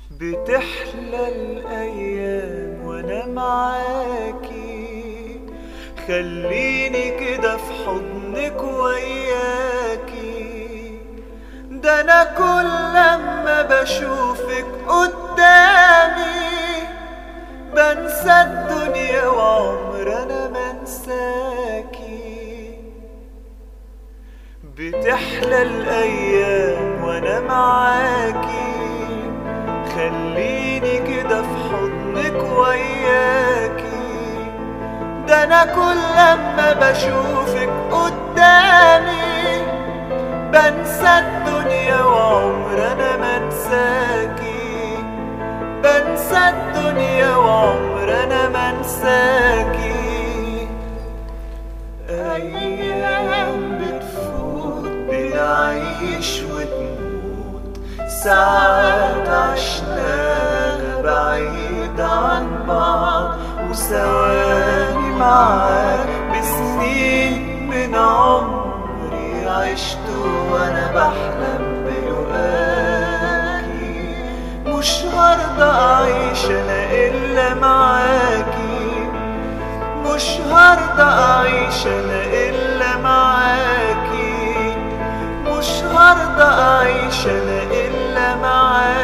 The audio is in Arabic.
بتحلى الأيام وأنا معاكي، خليني كده في حضنك وياكي. ده أنا كل لما بشوفك قدامي بنسى الدنيا وعمر أنا منساكي. بتحلى الأيام وأنا معاكي، خليني كده في حضنك وياكي. ده أنا كل لما بشوفك قدامي بنسى الدنيا وعمر أنا منساكي. بنسى الدنيا وعمر أنا منساكي. أيام بتفوت بنعيش وتموت، ساعات عشناها بعيد عن بعض، وثواني معاك بسنين من عمري عشت وانا بحلم بلقاكي. مش هرضى اعيش انا الا معاكي، مش هرضى اعيش انا الا معاكي، مش هرضى اعيش انا الا معاكي.